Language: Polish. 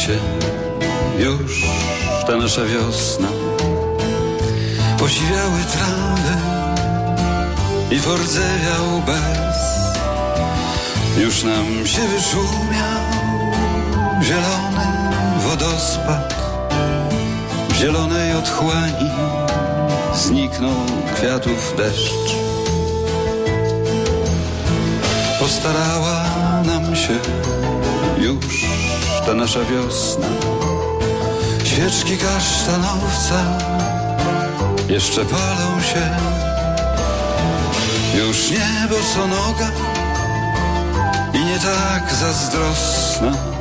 się już ta nasza wiosna. Posiwiały trawy i pordzewiał bez. Już nam się wyszumiał zielony wodospad. W zielonej otchłani zniknął kwiatów deszcz. Postarała nam się już ta nasza wiosna. Świeczki kasztanowca jeszcze palą się. Już nie bosonoga i nie tak zazdrosna.